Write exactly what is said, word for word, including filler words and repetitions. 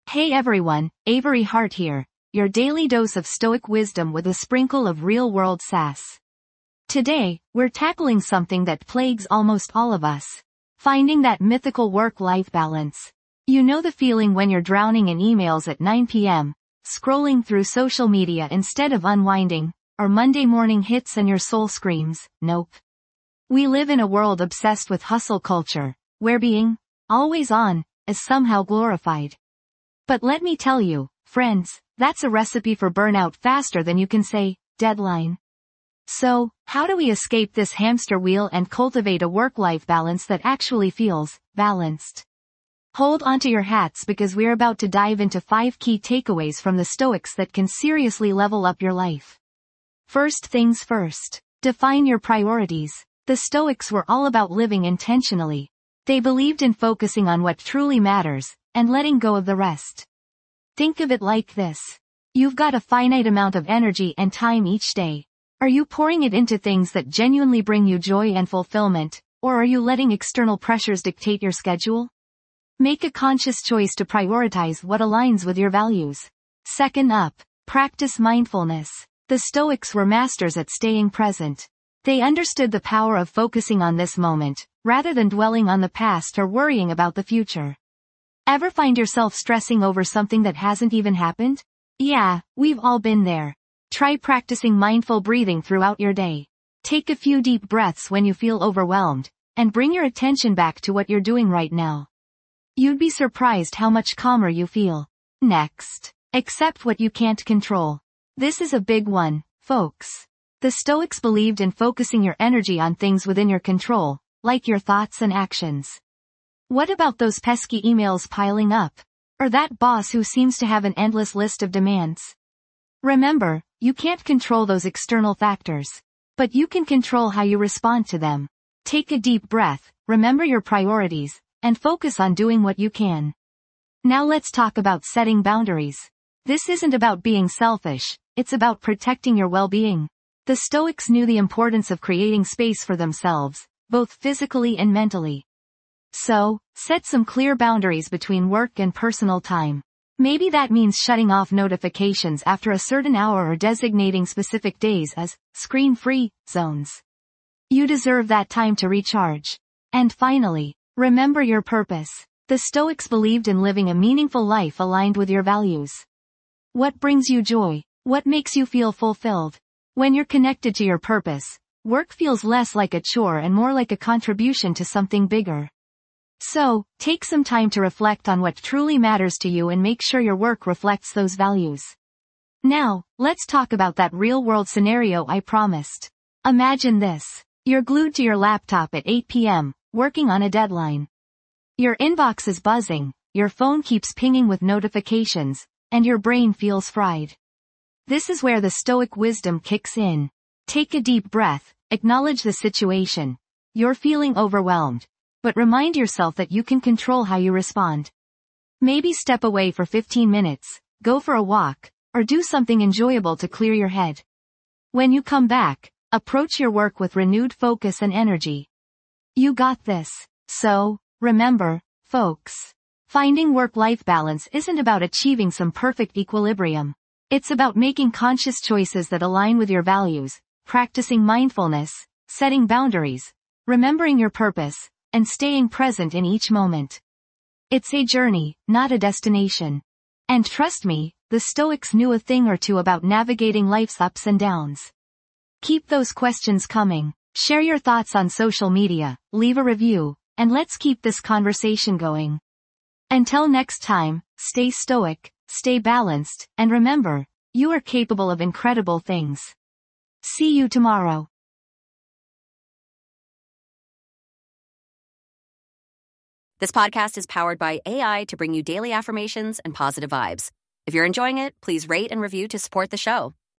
Hey everyone, Avery Hart here, your daily dose of Stoic wisdom with a sprinkle of real-world sass. Today, we're tackling something that plagues almost all of us. Finding that mythical work-life balance. You know the feeling when you're drowning in emails at nine p m, scrolling through social media instead of unwinding, or Monday morning hits and your soul screams, nope. We live in a world obsessed with hustle culture, where being always on is somehow glorified. But let me tell you, friends, that's a recipe for burnout faster than you can say, deadline. So, how do we escape this hamster wheel and cultivate a work-life balance that actually feels balanced? Hold onto your hats because we're about to dive into five key takeaways from the Stoics that can seriously level up your life. First things first, define your priorities. The Stoics were all about living intentionally. They believed in focusing on what truly matters, and letting go of the rest. Think of it like this. You've got a finite amount of energy and time each day. Are you pouring it into things that genuinely bring you joy and fulfillment, or are you letting external pressures dictate your schedule? Make a conscious choice to prioritize what aligns with your values. Second up, practice mindfulness. The Stoics were masters at staying present. They understood the power of focusing on this moment, rather than dwelling on the past or worrying about the future. Ever find yourself stressing over something that hasn't even happened? Yeah, we've all been there. Try practicing mindful breathing throughout your day. Take a few deep breaths when you feel overwhelmed, and bring your attention back to what you're doing right now. You'd be surprised how much calmer you feel. Next, accept what you can't control. This is a big one, folks. The Stoics believed in focusing your energy on things within your control, like your thoughts and actions. What about those pesky emails piling up? Or that boss who seems to have an endless list of demands? Remember, you can't control those external factors. But you can control how you respond to them. Take a deep breath, remember your priorities, and focus on doing what you can. Now let's talk about setting boundaries. This isn't about being selfish, it's about protecting your well-being. The Stoics knew the importance of creating space for themselves, both physically and mentally. So, set some clear boundaries between work and personal time. Maybe that means shutting off notifications after a certain hour or designating specific days as screen-free zones. You deserve that time to recharge. And finally, remember your purpose. The Stoics believed in living a meaningful life aligned with your values. What brings you joy? What makes you feel fulfilled? When you're connected to your purpose, work feels less like a chore and more like a contribution to something bigger. So, take some time to reflect on what truly matters to you and make sure your work reflects those values. Now, let's talk about that real-world scenario I promised. Imagine this. You're glued to your laptop at eight p m, working on a deadline. Your inbox is buzzing, your phone keeps pinging with notifications, and your brain feels fried. This is where the Stoic wisdom kicks in. Take a deep breath, acknowledge the situation. You're feeling overwhelmed. But remind yourself that you can control how you respond. Maybe step away for fifteen minutes, go for a walk, or do something enjoyable to clear your head. When you come back, approach your work with renewed focus and energy. You got this. So, remember, folks, finding work-life balance isn't about achieving some perfect equilibrium. It's about making conscious choices that align with your values, practicing mindfulness, setting boundaries, remembering your purpose, and staying present in each moment. It's a journey, not a destination. And trust me, the Stoics knew a thing or two about navigating life's ups and downs. Keep those questions coming. Share your thoughts on social media, leave a review, and let's keep this conversation going. Until next time, stay stoic, stay balanced, and remember, you are capable of incredible things. See you tomorrow. This podcast is powered by A I to bring you daily affirmations and positive vibes. If you're enjoying it, please rate and review to support the show.